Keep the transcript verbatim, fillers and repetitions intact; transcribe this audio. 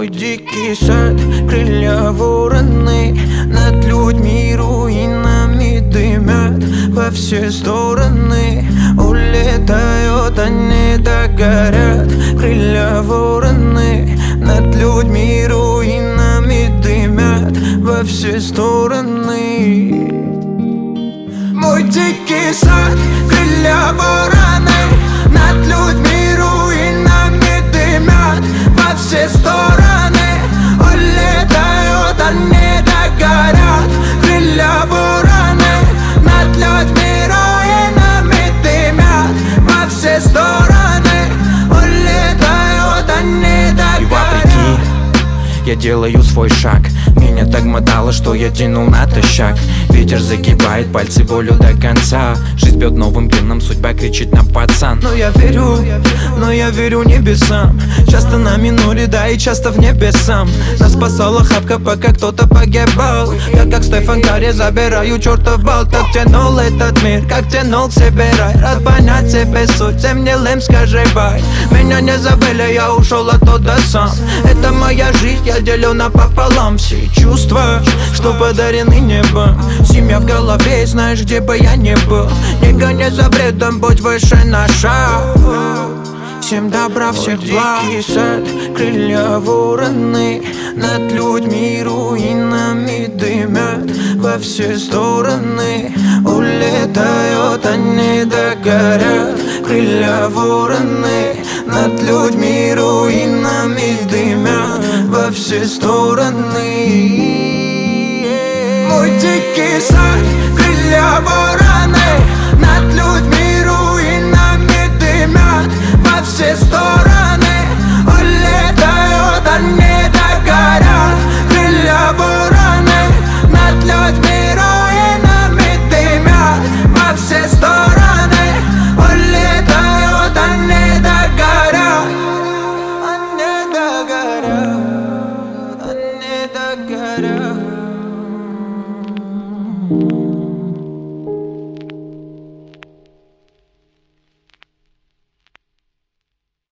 дикий сад, крылья вороны, над людьми руинами дымят во все стороны. Улетают, они догорят, крылья вороны, над людьми руинами дымят во все стороны. Мой дикий сад, крылья вороны, над людьми руинами дымят во все стороны. Улетают, они догорят, крылья вороны, над людьми руинами дымят во все стороны. Улетают, они догорят. Я делаю свой шаг, меня так мотало, что я тянул натощак. Ветер загибает пальцы волю до конца. Жизнь бьет новым гимном, судьба кричит нам: пацан. Но я верю, но я верю небесам. Часто на миноре, да и часто в небе сам. Нас спасала хапка, пока кто-то погибал. Я как Стефан Карри забираю чертов бал. Так тянул этот мир, как тянул к себе рай. Рад понять себе суть, всем гнилым скажи бай. Меня не забыли, я ушел оттуда сам. Это моя жизнь, я делю напополам. Все чувства, что подарены небом. Семья в голове, и знаешь, где бы я ни был. Не гони за бредом, будь выше на шаг. Всем добра, всех благ. Дикий сад, крылья вороны, над людьми руинами дымят во все стороны. Улетают, они догорят, крылья вороны, над людьми руинами дымят во все стороны. Мой дикий сад.